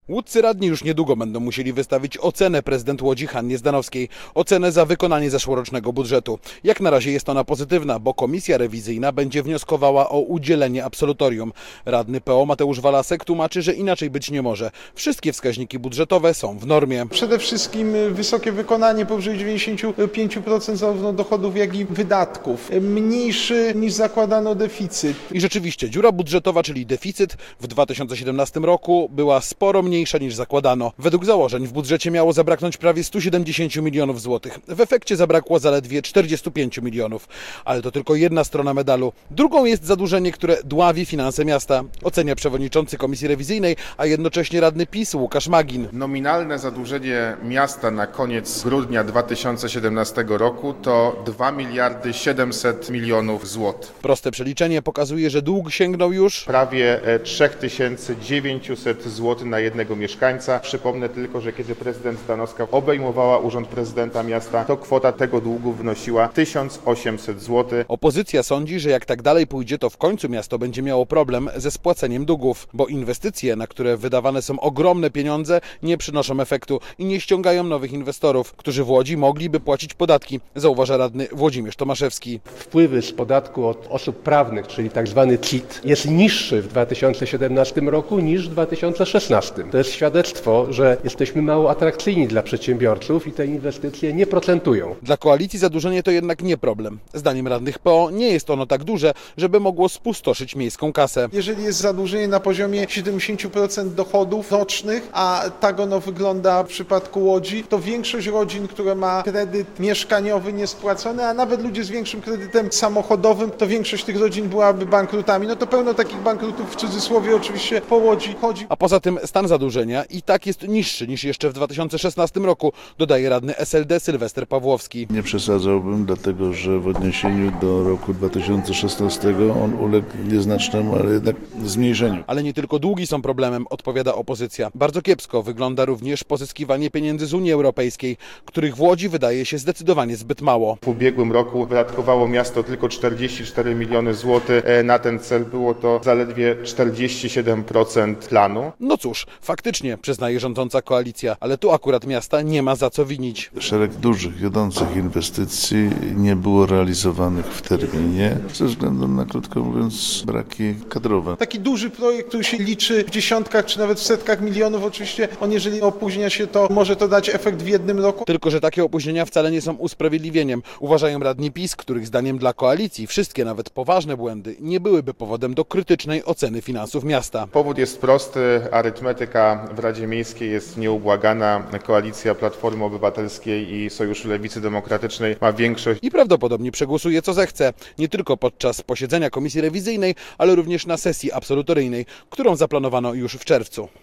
Łódzcy radni już niedługo będą musieli wystawić ocenę prezydent Łodzi Hannie Zdanowskiej. Ocenę za wykonanie zeszłorocznego budżetu. Jak na razie jest ona pozytywna, bo komisja rewizyjna będzie wnioskowała o udzielenie absolutorium. Radny PO Mateusz Walasek tłumaczy, że inaczej być nie może. Wszystkie wskaźniki budżetowe są w normie. Przede wszystkim wysokie wykonanie powyżej 95% zarówno dochodów, jak i wydatków. Mniejszy niż zakładano deficyt. I rzeczywiście dziura budżetowa, czyli deficyt w 2017 roku była sporo mniejsza niż zakładano. Według założeń w budżecie miało zabraknąć prawie 170 milionów złotych. W efekcie zabrakło zaledwie 45 milionów. Ale to tylko jedna strona medalu. Drugą jest zadłużenie, które dławi finanse miasta. Ocenia przewodniczący komisji rewizyjnej, a jednocześnie radny PiS Łukasz Magin. Nominalne zadłużenie miasta na koniec grudnia 2017 roku to 2 miliardy 700 milionów złotych. Proste przeliczenie pokazuje, że dług sięgnął już Prawie 3900 zł na jednego mieszkańca. Przypomnę tylko, że kiedy prezydent Zdanowska obejmowała urząd prezydenta miasta, to kwota tego długu wynosiła 1800 zł. Opozycja sądzi, że jak tak dalej pójdzie, to w końcu miasto będzie miało problem ze spłaceniem długów, bo inwestycje, na które wydawane są ogromne pieniądze, nie przynoszą efektu i nie ściągają nowych inwestorów, którzy w Łodzi mogliby płacić podatki, zauważa radny Włodzimierz Tomaszewski. Wpływy z podatku od osób prawnych, czyli tak zwany CIT, jest niższy w 2017 roku niż w 2016. To jest świadectwo, że jesteśmy mało atrakcyjni dla przedsiębiorców i te inwestycje nie procentują. Dla koalicji zadłużenie to jednak nie problem. Zdaniem radnych PO nie jest ono tak duże, żeby mogło spustoszyć miejską kasę. Jeżeli jest zadłużenie na poziomie 70% dochodów rocznych, a tak ono wygląda w przypadku Łodzi, to większość rodzin, które ma kredyt mieszkaniowy niespłacony, a nawet ludzie z większym kredytem samochodowym, to większość tych rodzin byłaby bankrutami. No to pełno takich bankrutów w cudzysłowie oczywiście po Łodzi chodzi. A poza tym stan zadłużenia i tak jest niższy niż jeszcze w 2016 roku, dodaje radny SLD Sylwester Pawłowski. Nie przesadzałbym, dlatego że w odniesieniu do roku 2016 on uległ nieznacznemu, ale jednak zmniejszeniu. Ale nie tylko długi są problemem, odpowiada opozycja. Bardzo kiepsko wygląda również pozyskiwanie pieniędzy z Unii Europejskiej, których w Łodzi wydaje się zdecydowanie zbyt mało. W ubiegłym roku wydatkowało miasto tylko 44 miliony złotych. Na ten cel było to zaledwie 47% planu. No cóż, faktycznie, przyznaje rządząca koalicja, ale tu akurat miasta nie ma za co winić. Szereg dużych, wiodących inwestycji nie było realizowanych w terminie ze względu na, krótko mówiąc, braki kadrowe. Taki duży projekt, który się liczy w dziesiątkach czy nawet w setkach milionów, oczywiście on jeżeli opóźnia się, to może to dać efekt w jednym roku. Tylko że takie opóźnienia wcale nie są usprawiedliwieniem. Uważają radni PiS, których zdaniem dla koalicji wszystkie, nawet poważne błędy nie byłyby powodem do krytycznej oceny finansów miasta. Powód jest prosty, arytmetyka w Radzie Miejskiej jest nieubłagana. Koalicja Platformy Obywatelskiej i Sojuszu Lewicy Demokratycznej ma większość. I prawdopodobnie przegłosuje co zechce, nie tylko podczas posiedzenia komisji rewizyjnej, ale również na sesji absolutoryjnej, którą zaplanowano już w czerwcu.